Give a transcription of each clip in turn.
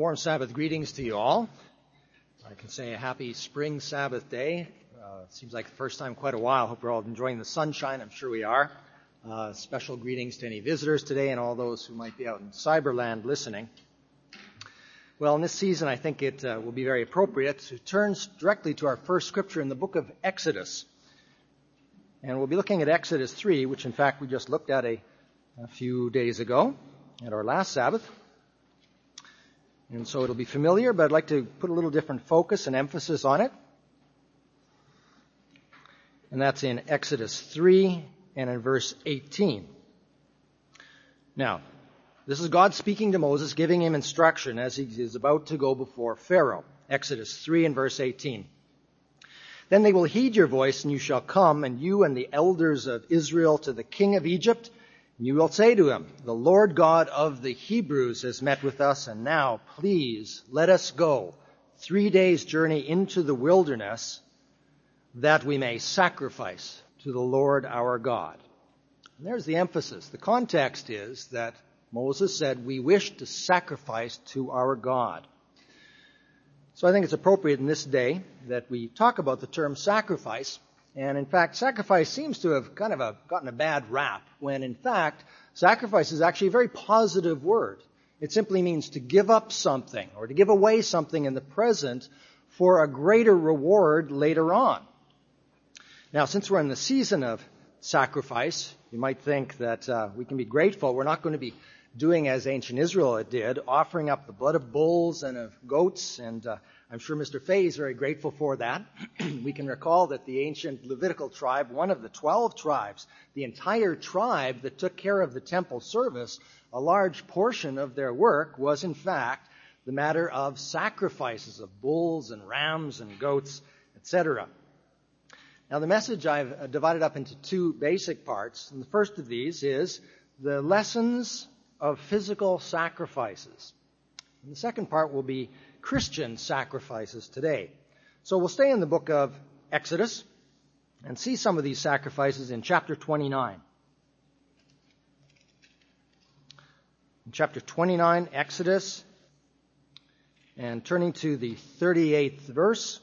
Warm Sabbath greetings to you all. I can say a happy spring Sabbath day. Seems like the first time in quite a while. Hope we're all enjoying the sunshine. I'm sure we are. Special greetings to any visitors today and all those who might be out in Cyberland listening. Well, in this season, I think it will be very appropriate to turn directly to our first scripture in the book of Exodus. And we'll be looking at Exodus 3, which in fact we just looked at a few days ago at our last Sabbath. And so it'll be familiar, but I'd like to put a little different focus and emphasis on it. And that's in Exodus 3 and in verse 18. Now, this is God speaking to Moses, giving him instruction as he is about to go before Pharaoh. Exodus 3 and verse 18. Then they will heed your voice, and you shall come, and you and the elders of Israel, to the king of Egypt. And you will say to him, the Lord God of the Hebrews has met with us, and now, please, let us go 3 days' journey into the wilderness, that we may sacrifice to the Lord our God. And there's the emphasis. The context is that Moses said, we wish to sacrifice to our God. So I think it's appropriate in this day that we talk about the term sacrifice. And in fact, sacrifice seems to have kind of gotten a bad rap, when in fact, sacrifice is actually a very positive word. It simply means to give up something or to give away something in the present for a greater reward later on. Now, since we're in the season of sacrifice, you might think that we can be grateful. We're not going to be doing as ancient Israel did, offering up the blood of bulls and of goats, and I'm sure Mr. Fay is very grateful for that. We can recall that the ancient Levitical tribe, one of the 12 tribes, the entire tribe that took care of the temple service, a large portion of their work was in fact the matter of sacrifices of bulls and rams and goats, etc. Now the message I've divided up into two basic parts, and the first of these is the lessons of physical sacrifices. And the second part will be Christian sacrifices today. So we'll stay in the book of Exodus and see some of these sacrifices in chapter 29. In chapter 29, Exodus, and turning to the 38th verse.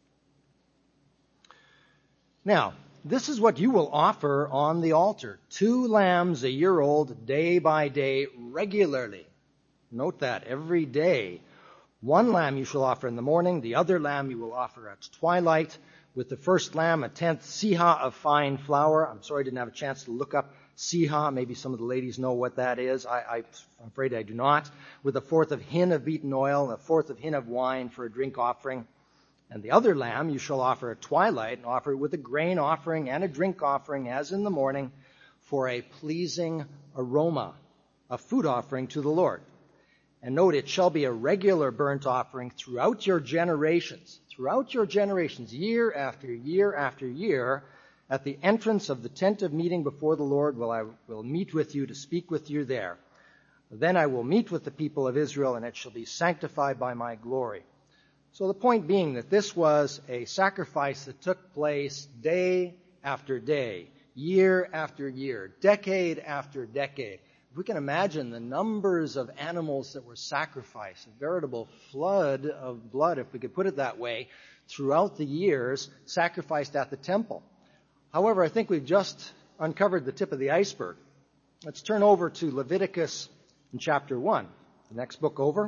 Now, this is what you will offer on the altar. 2 lambs a year old, day by day, regularly. Note that, every day. 1 lamb you shall offer in the morning, the other lamb you will offer at twilight. With the first lamb, a 10th seah of fine flour. I'm sorry I didn't have a chance to look up seah. Maybe some of the ladies know what that is. I'm afraid I do not. With a 4th of hin of beaten oil, and a 4th of hin of wine for a drink offering. And the other lamb you shall offer at twilight, and offer it with a grain offering and a drink offering, as in the morning, for a pleasing aroma, a food offering to the Lord. And note, it shall be a regular burnt offering throughout your generations, year after year after year. At the entrance of the tent of meeting before the Lord I will meet with you to speak with you there. Then I will meet with the people of Israel, and it shall be sanctified by my glory. So the point being that this was a sacrifice that took place day after day, year after year, decade after decade. If we can imagine the numbers of animals that were sacrificed, a veritable flood of blood, if we could put it that way, throughout the years, sacrificed at the temple. However, I think we've just uncovered the tip of the iceberg. Let's turn over to Leviticus in chapter 1, the next book over.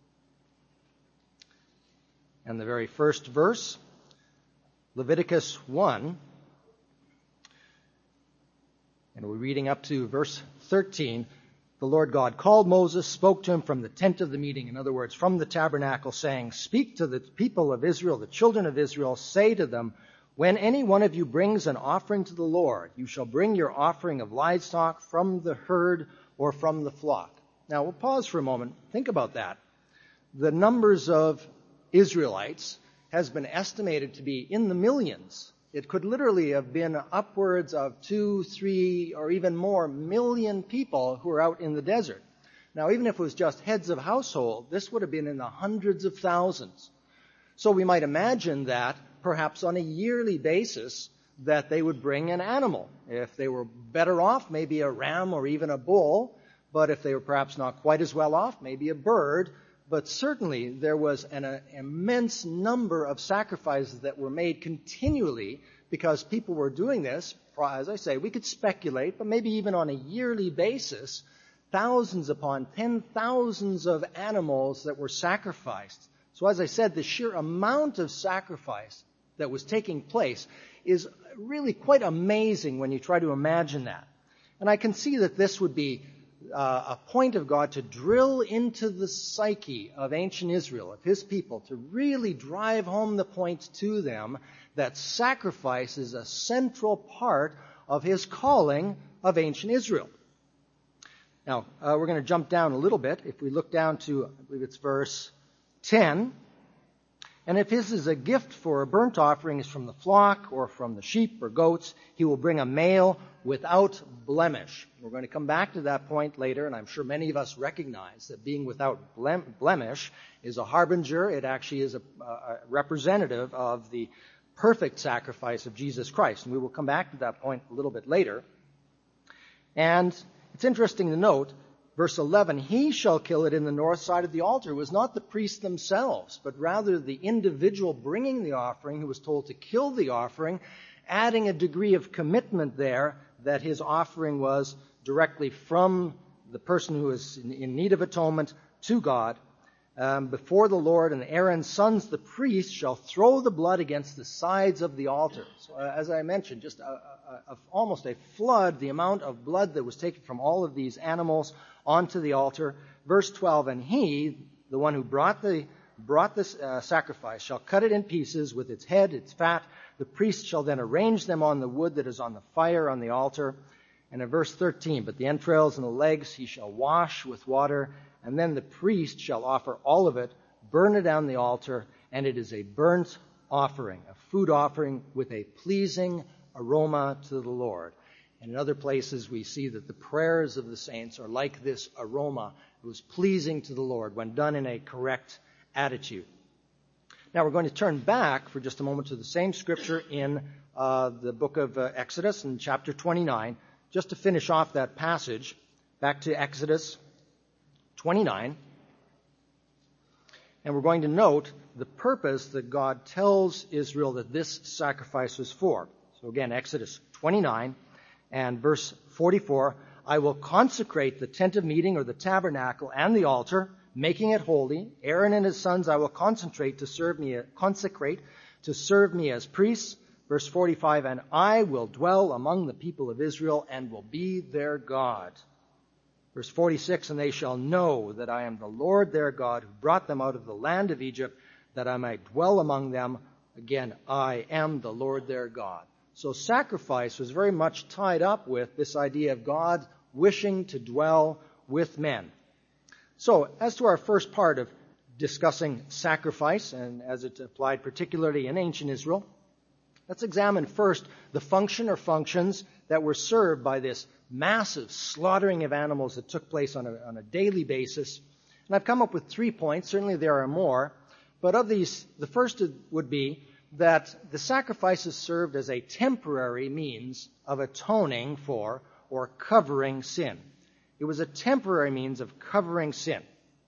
And the very first verse, Leviticus 1, and we're reading up to verse 13. The Lord God called Moses, spoke to him from the tent of the meeting, in other words, from the tabernacle, saying, speak to the people of Israel, the children of Israel, say to them, when any one of you brings an offering to the Lord, you shall bring your offering of livestock from the herd or from the flock. Now, we'll pause for a moment. Think about that. The numbers of Israelites has been estimated to be in the millions. It could literally have been upwards of 2, 3, or even more million people who are out in the desert. Now, even if it was just heads of household, this would have been in the hundreds of thousands. So we might imagine that perhaps on a yearly basis that they would bring an animal. If they were better off, maybe a ram or even a bull. But if they were perhaps not quite as well off, maybe a bird. but certainly there was an immense number of sacrifices that were made continually because people were doing this, as I say, we could speculate, but maybe even on a yearly basis, thousands upon 10,000s of animals that were sacrificed. So as I said, the sheer amount of sacrifice that was taking place is really quite amazing when you try to imagine that. And I can see that this would be a point of God to drill into the psyche of ancient Israel, of his people, to really drive home the point to them that sacrifice is a central part of his calling of ancient Israel. Now, we're going to jump down a little bit. If we look down to, I believe it's verse 10, and if his is a gift for a burnt offering is from the flock or from the sheep or goats, he will bring a male without blemish. We're going to come back to that point later, and I'm sure many of us recognize that being without blemish is a harbinger. It actually is a representative of the perfect sacrifice of Jesus Christ. And we will come back to that point a little bit later. And it's interesting to note, verse 11, he shall kill it in the north side of the altar. It was not the priests themselves, but rather the individual bringing the offering who was told to kill the offering, adding a degree of commitment there that his offering was directly from the person who is in need of atonement to God. Before the Lord, and Aaron's sons, the priests, shall throw the blood against the sides of the altar. So, as I mentioned, just almost a flood, the amount of blood that was taken from all of these animals onto the altar. Verse 12, and he, the one who brought this sacrifice, shall cut it in pieces with its head, its fat. The priest shall then arrange them on the wood that is on the fire on the altar. And in verse 13, but the entrails and the legs he shall wash with water, and then the priest shall offer all of it, burn it on the altar, and it is a burnt offering, a food offering with a pleasing aroma to the Lord. And in other places we see that the prayers of the saints are like this aroma. It was pleasing to the Lord when done in a correct attitude. Now we're going to turn back for just a moment to the same scripture in the book of Exodus in chapter 29, just to finish off that passage. Back to Exodus 29. And we're going to note the purpose that God tells Israel that this sacrifice was for. So again, Exodus 29 and verse 44, I will consecrate the tent of meeting or the tabernacle and the altar, making it holy. Aaron and his sons I will consecrate to serve me as priests. Verse 45, and I will dwell among the people of Israel and will be their God. Verse 46, and they shall know that I am the Lord their God who brought them out of the land of Egypt, that I might dwell among them. Again, I am the Lord their God. So sacrifice was very much tied up with this idea of God wishing to dwell with men. So as to our first part of discussing sacrifice, and as it applied particularly in ancient Israel, let's examine first the function or functions that were served by this massive slaughtering of animals that took place on a daily basis. And I've come up with 3 points. Certainly there are more. But of these, the first would be that the sacrifices served as a temporary means of atoning for or covering sin. It was a temporary means of covering sin.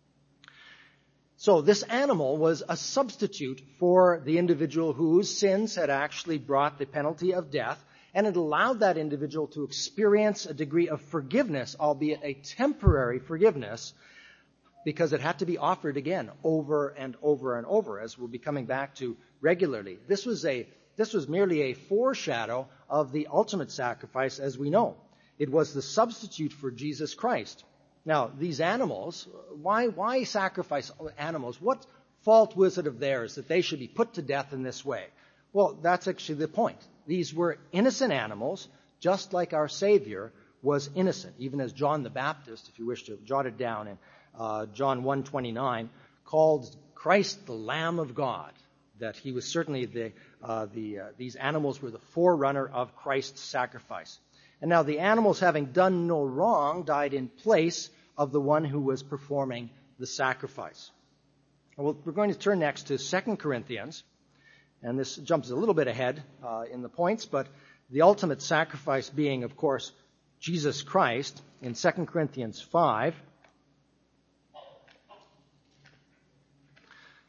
So this animal was a substitute for the individual whose sins had actually brought the penalty of death, and it allowed that individual to experience a degree of forgiveness, albeit a temporary forgiveness, because it had to be offered again over and over and over, as we'll be coming back to regularly. This was merely a foreshadow of the ultimate sacrifice, as we know. It was the substitute for Jesus Christ. Now, these animals, why sacrifice animals? What fault was it of theirs that they should be put to death in this way? Well, that's actually the point. These were innocent animals, just like our Savior was innocent, even as John the Baptist, if you wish to jot it down in John 1:29, called Christ the Lamb of God, that he was certainly these animals were the forerunner of Christ's sacrifice. And now the animals, having done no wrong, died in place of the one who was performing the sacrifice. Well, we're going to turn next to 2 Corinthians, and this jumps a little bit ahead in the points, but the ultimate sacrifice being, of course, Jesus Christ in 2 Corinthians 5.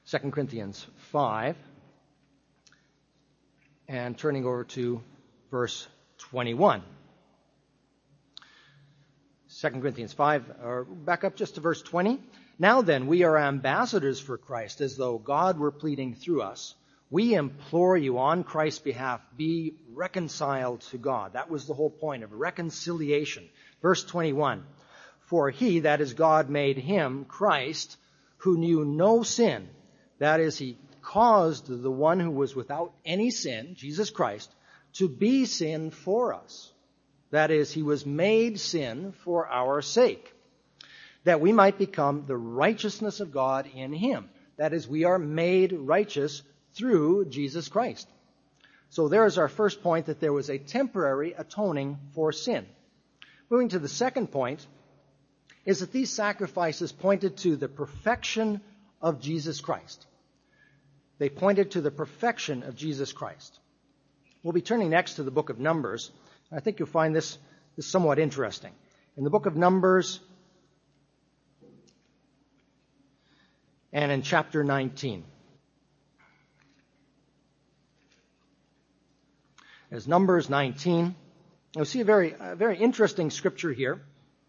2 Corinthians 5 and turning over to verse 21. 2 Corinthians 5, or back up just to verse 20. Now then, we are ambassadors for Christ, as though God were pleading through us. We implore you on Christ's behalf, be reconciled to God. That was the whole point of reconciliation. Verse 21. For he, that is God, made him, Christ, who knew no sin. That is, he caused the one who was without any sin, Jesus Christ, to be sin for us. That is, he was made sin for our sake, that we might become the righteousness of God in him. That is, we are made righteous through Jesus Christ. So there is our first point, that there was a temporary atoning for sin. Moving to the second point is that these sacrifices pointed to the perfection of Jesus Christ. They pointed to the perfection of Jesus Christ. We'll be turning next to the book of Numbers. I think you'll find this somewhat interesting. In the book of Numbers and in chapter 19. As Numbers 19, you'll see a very interesting scripture here.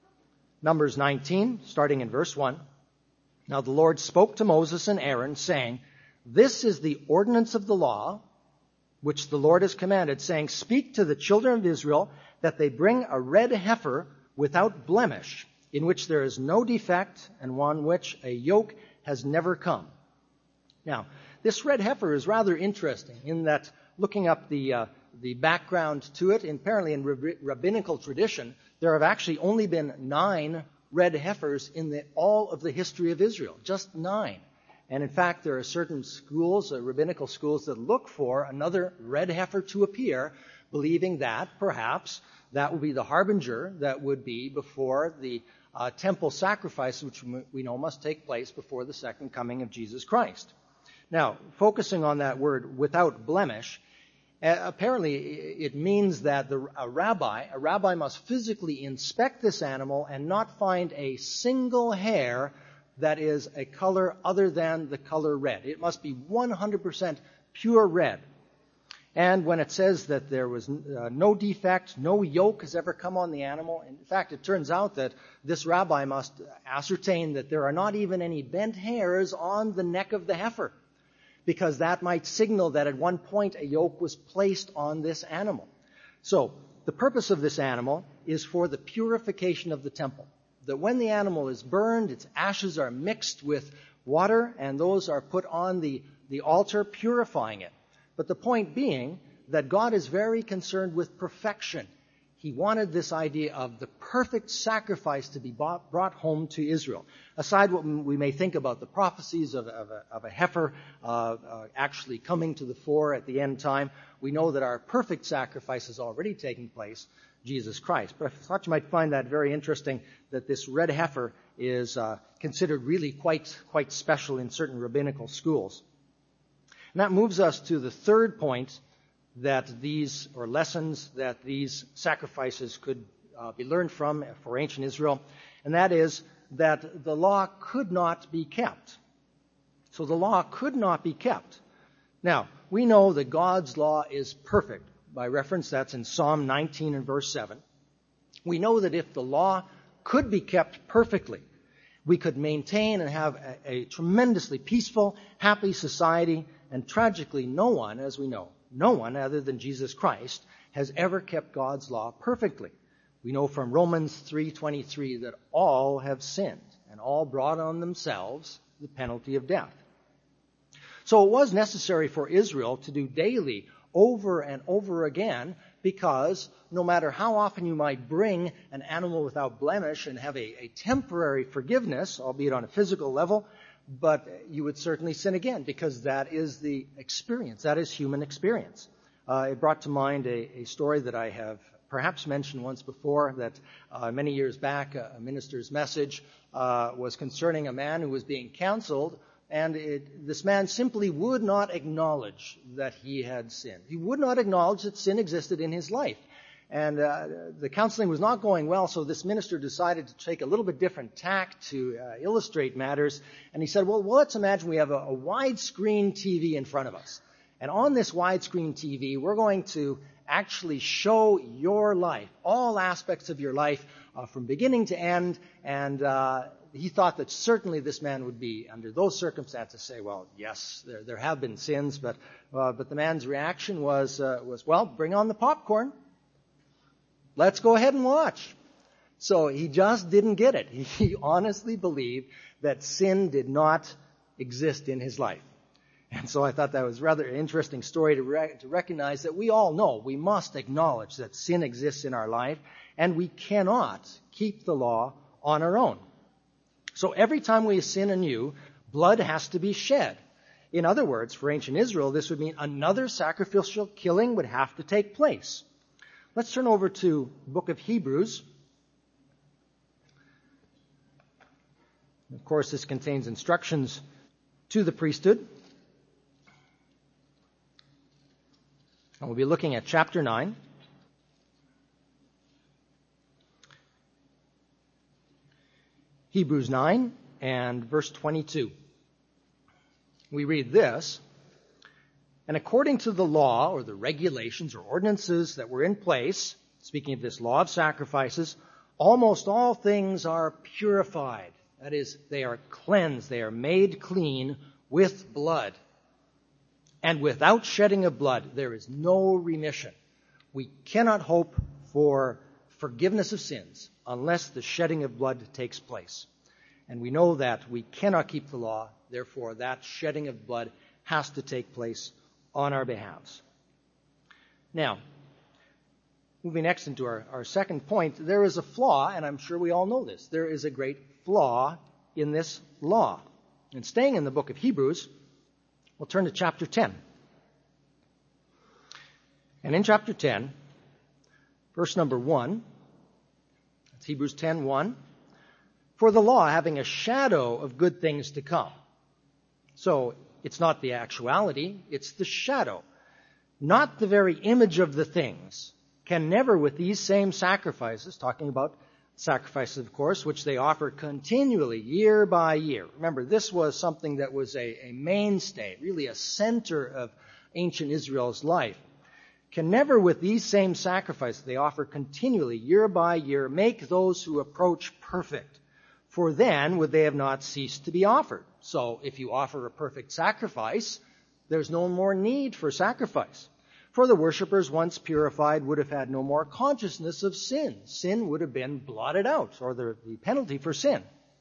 Numbers 19, starting in verse 1. Now the Lord spoke to Moses and Aaron, saying, This is the ordinance of the law, which the Lord has commanded, saying, Speak to the children of Israel that they bring a red heifer without blemish, in which there is no defect, and on which a yoke has never come. Now, this red heifer is rather interesting in that, looking up the background to it, apparently in rabbinical tradition, there have actually only been 9 red heifers in all of the history of Israel. Just 9. And in fact, there are certain schools, rabbinical schools, that look for another red heifer to appear, believing that perhaps that will be the harbinger that would be before the temple sacrifice, which we know must take place before the second coming of Jesus Christ. Now, focusing on that word, without blemish, apparently it means that a rabbi must physically inspect this animal and not find a single hair that is a color other than the color red. It must be 100% pure red. And when it says that there was no defect, no yoke has ever come on the animal, in fact, it turns out that this rabbi must ascertain that there are not even any bent hairs on the neck of the heifer, because that might signal that at one point a yoke was placed on this animal. So the purpose of this animal is for the purification of the temple. That when the animal is burned, its ashes are mixed with water, and those are put on the altar, purifying it. But the point being that God is very concerned with perfection. He wanted this idea of the perfect sacrifice to be brought home to Israel. Aside what we may think about the prophecies of a heifer actually coming to the fore at the end time, we know that our perfect sacrifice is already taking place, Jesus Christ. But I thought you might find that very interesting, that this red heifer is considered really quite special in certain rabbinical schools. And that moves us to the third point that lessons that these sacrifices could be learned from for ancient Israel, and that is that the law could not be kept. So the law could not be kept. Now, we know that God's law is perfect. By reference, that's in Psalm 19 and verse 7. We know that if the law could be kept perfectly, we could maintain and have a tremendously peaceful, happy society, and tragically no one, as we know, no one other than Jesus Christ has ever kept God's law perfectly. We know from Romans 3:23 that all have sinned and all brought on themselves the penalty of death. So it was necessary for Israel to do daily, over and over again, because no matter how often you might bring an animal without blemish and have a temporary forgiveness, albeit on a physical level, but you would certainly sin again, because that is the experience. That is human experience. It brought to mind a story that I have perhaps mentioned once before, that many years back, a minister's message was concerning a man who was being counseled, and this man simply would not acknowledge that he had sinned. He would not acknowledge that sin existed in his life. And the counseling was not going well, so this minister decided to take a little bit different tack to illustrate matters. And he said, well, let's imagine we have a widescreen TV in front of us. And on this widescreen TV, we're going to actually show your life, all aspects of your life, from beginning to end. And he thought that certainly this man would be, under those circumstances, say, well, yes, there have been sins. But the man's reaction was, well, bring on the popcorn. Let's go ahead and watch. So he just didn't get it. He honestly believed that sin did not exist in his life. And so I thought that was rather an interesting story to recognize that we all know, we must acknowledge that sin exists in our life, and we cannot keep the law on our own. So every time we sin anew, blood has to be shed. In other words, for ancient Israel, this would mean another sacrificial killing would have to take place. Let's turn over to the book of Hebrews. Of course, this contains instructions to the priesthood. And we'll be looking at chapter 9. Hebrews 9 and verse 22. We read this. And according to the law, or the regulations or ordinances that were in place, speaking of this law of sacrifices, almost all things are purified. That is, they are cleansed, they are made clean with blood. And without shedding of blood, there is no remission. We cannot hope for forgiveness of sins unless the shedding of blood takes place. And we know that we cannot keep the law, therefore that shedding of blood has to take place on our behalves. Now, moving next into our second point, there is a flaw, and I'm sure we all know this. There is a great flaw in this law. And staying in the book of Hebrews, we'll turn to chapter 10. And in chapter 10, verse number 1, it's Hebrews 10:1, for the law having a shadow of good things to come. So it's not the actuality, it's the shadow. Not the very image of the things, can never with these same sacrifices, talking about sacrifices, of course, which they offer continually, year by year. Remember, this was something that was a mainstay, really a center of ancient Israel's life. Can never with these same sacrifices they offer continually, year by year, make those who approach perfect. For then would they have not ceased to be offered. So if you offer a perfect sacrifice, there's no more need for sacrifice. For the worshippers, once purified, would have had no more consciousness of sin. Sin would have been blotted out, or the penalty for sin.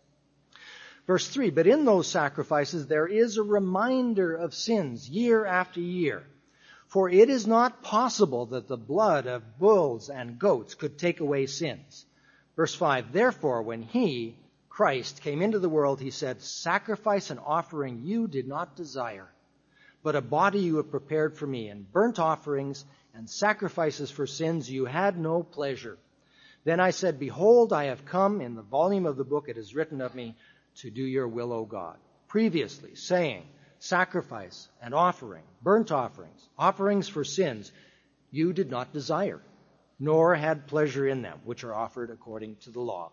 Verse 3, but in those sacrifices there is a reminder of sins year after year. For it is not possible that the blood of bulls and goats could take away sins. Verse 5, therefore when he, Christ, came into the world, he said, sacrifice and offering you did not desire, but a body you have prepared for me, and burnt offerings and sacrifices for sins you had no pleasure. Then I said, behold, I have come. In the volume of the book it is written of me, to do your will, O God. Previously saying, sacrifice and offering, burnt offerings, offerings for sins, you did not desire, nor had pleasure in them, which are offered according to the law.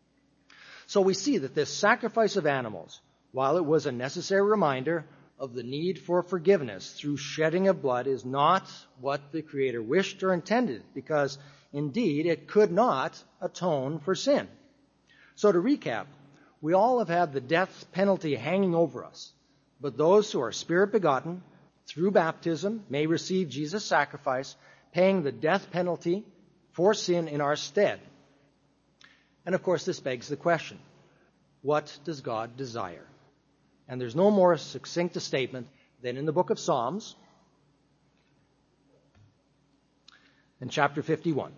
So we see that this sacrifice of animals, while it was a necessary reminder of the need for forgiveness through shedding of blood, is not what the Creator wished or intended, because indeed it could not atone for sin. So to recap, we all have had the death penalty hanging over us, but those who are Spirit begotten through baptism may receive Jesus' sacrifice, paying the death penalty for sin in our stead. And of course this begs the question, what does God desire? And there's no more succinct a statement than in the book of Psalms, in chapter 51.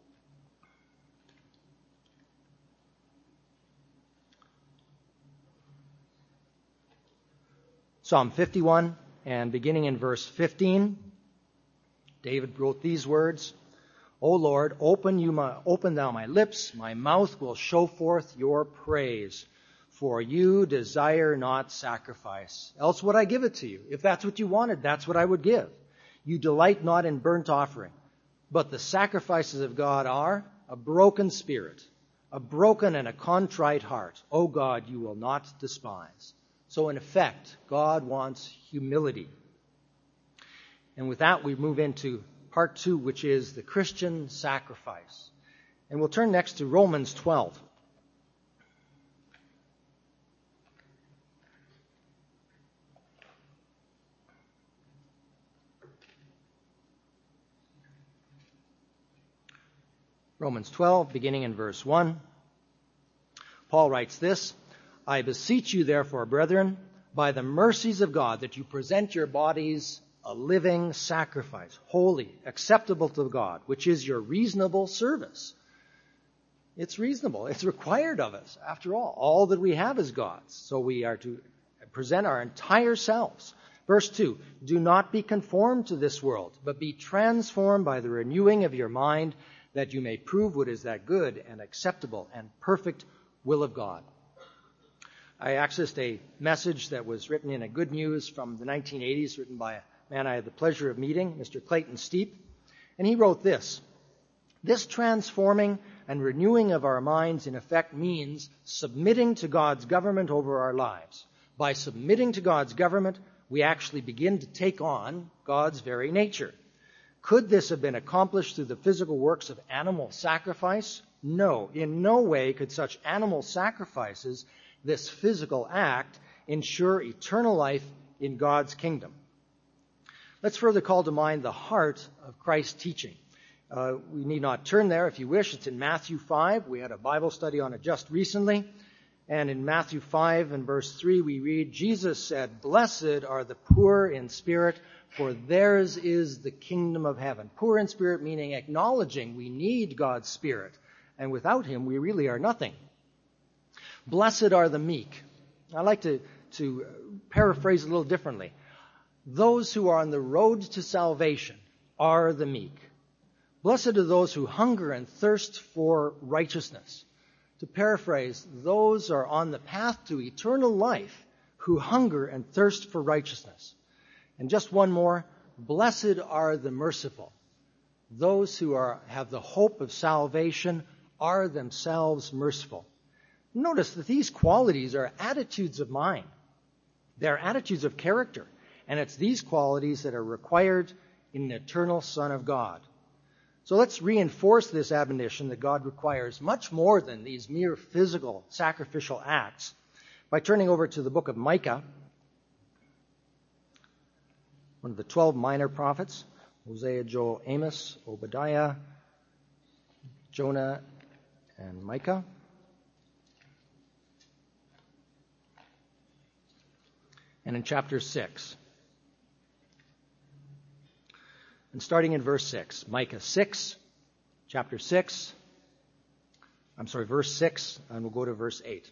Psalm 51, and beginning in verse 15, David wrote these words, O Lord, open thou my lips, my mouth will show forth your praise. For you desire not sacrifice, else would I give it to you. If that's what you wanted, that's what I would give. You delight not in burnt offering. But the sacrifices of God are a broken spirit, a broken and a contrite heart. O God, you will not despise. So in effect, God wants humility. And with that, we move into part 2, which is the Christian sacrifice. And we'll turn next to Romans 12. Romans 12, beginning in verse 1. Paul writes this, I beseech you, therefore, brethren, by the mercies of God, that you present your bodies a living sacrifice, holy, acceptable to God, which is your reasonable service. It's reasonable. It's required of us. After all that we have is God's. So we are to present our entire selves. Verse 2, do not be conformed to this world, but be transformed by the renewing of your mind, that you may prove what is that good and acceptable and perfect will of God. I accessed a message that was written in a Good News from the 1980s, written by a man I had the pleasure of meeting, Mr. Clayton Steep. And he wrote this, this transforming and renewing of our minds in effect means submitting to God's government over our lives. By submitting to God's government, we actually begin to take on God's very nature. Could this have been accomplished through the physical works of animal sacrifice? No. In no way could such animal sacrifices, this physical act, ensure eternal life in God's kingdom. Let's further call to mind the heart of Christ's teaching. We need not turn there if you wish. It's in Matthew 5. We had a Bible study on it just recently. And in Matthew 5 and verse 3, we read, Jesus said, blessed are the poor in spirit, for theirs is the kingdom of heaven. Poor in spirit meaning acknowledging we need God's Spirit, and without Him we really are nothing. Blessed are the meek. I like to paraphrase a little differently. Those who are on the road to salvation are the meek. Blessed are those who hunger and thirst for righteousness. To paraphrase, those are on the path to eternal life who hunger and thirst for righteousness. And just one more, blessed are the merciful. Those who have the hope of salvation are themselves merciful. Notice that these qualities are attitudes of mind. They're attitudes of character. And it's these qualities that are required in an eternal Son of God. So let's reinforce this admonition that God requires much more than these mere physical sacrificial acts by turning over to the book of Micah, one of the 12 minor prophets, Hosea, Joel, Amos, Obadiah, Jonah, and Micah. And in chapter 6. And starting in verse 6, Micah 6, chapter 6, verse 6, and we'll go to verse 8.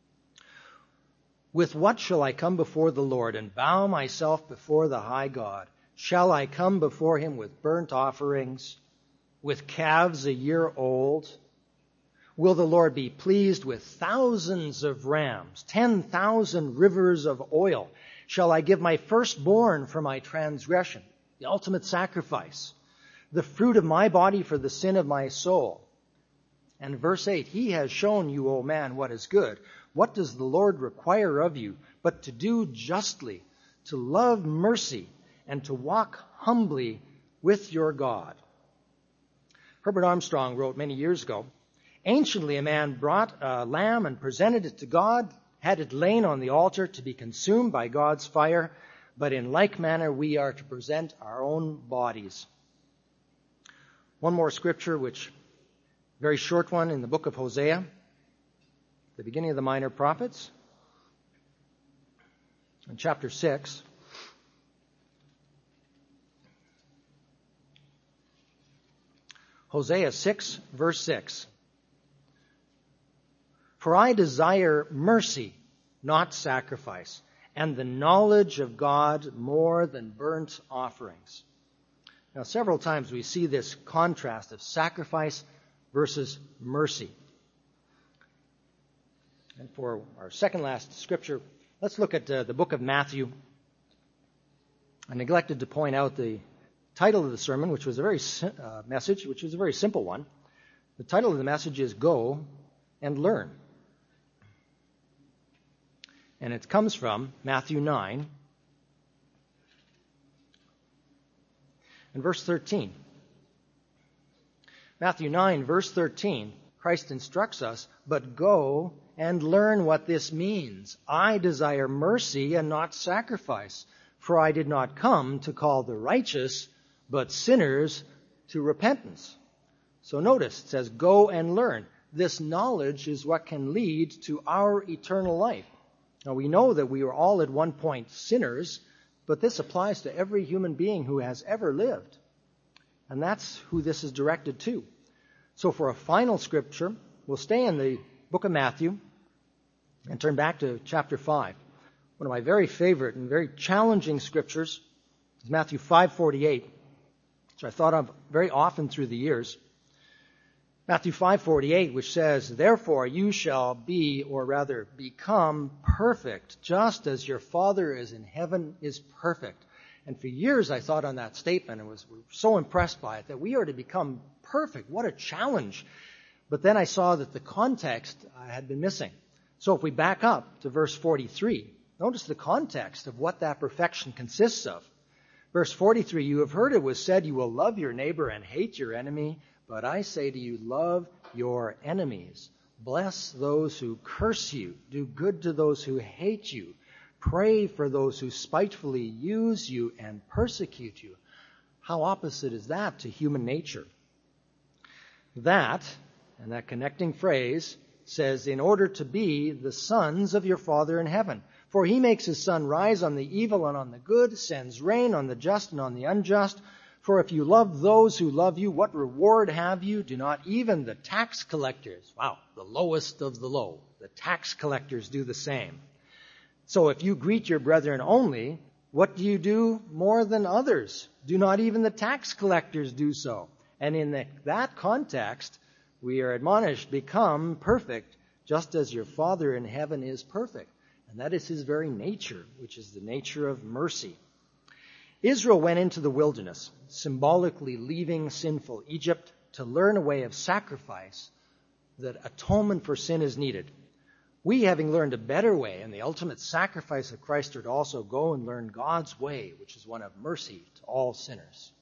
With what shall I come before the Lord and bow myself before the high God? Shall I come before him with burnt offerings, with calves a year old? Will the Lord be pleased with thousands of rams, 10,000 rivers of oil? Shall I give my firstborn for my transgression, the ultimate sacrifice, the fruit of my body for the sin of my soul? And verse 8, he has shown you, O man, what is good. What does the Lord require of you but to do justly, to love mercy, and to walk humbly with your God? Herbert Armstrong wrote many years ago, anciently a man brought a lamb and presented it to God, had it lain on the altar to be consumed by God's fire, but in like manner we are to present our own bodies. One more scripture, which very short one in the book of Hosea, the beginning of the minor prophets, in chapter 6. Hosea 6, verse 6. For I desire mercy, not sacrifice, and the knowledge of God more than burnt offerings. Now, several times we see this contrast of sacrifice versus mercy. And for our second last scripture, let's look at the book of Matthew. I neglected to point out the title of the sermon, which was a very message, which was a very simple one. The title of the message is Go and Learn. And it comes from Matthew 9 and verse 13. Matthew 9, verse 13, Christ instructs us, but go and learn what this means. I desire mercy and not sacrifice, for I did not come to call the righteous, but sinners to repentance. So notice, it says, go and learn. This knowledge is what can lead to our eternal life. Now we know that we were all at one point sinners, but this applies to every human being who has ever lived. And that's who this is directed to. So for a final scripture, we'll stay in the book of Matthew and turn back to chapter 5. One of my very favorite and very challenging scriptures is Matthew 5:48, which I thought of very often through the years. Matthew 5:48, which says, therefore you shall be, or rather become perfect, just as your Father is in heaven is perfect. And for years I thought on that statement and was so impressed by it that we are to become perfect. What a challenge. But then I saw that the context had been missing. So if we back up to verse 43, notice the context of what that perfection consists of. Verse 43, you have heard it was said, you will love your neighbor and hate your enemy. But I say to you, love your enemies. Bless those who curse you. Do good to those who hate you. Pray for those who spitefully use you and persecute you. How opposite is that to human nature? That, and that connecting phrase, says, in order to be the sons of your Father in heaven. For he makes his sun rise on the evil and on the good, sends rain on the just and on the unjust. For if you love those who love you, what reward have you? Do not even the tax collectors, the lowest of the low, the tax collectors do the same. So if you greet your brethren only, what do you do more than others? Do not even the tax collectors do so? And in that context, we are admonished, become perfect, just as your Father in heaven is perfect. And that is his very nature, which is the nature of mercy. Israel went into the wilderness, symbolically leaving sinful Egypt to learn a way of sacrifice that atonement for sin is needed. We, having learned a better way and the ultimate sacrifice of Christ, are to also go and learn God's way, which is one of mercy to all sinners.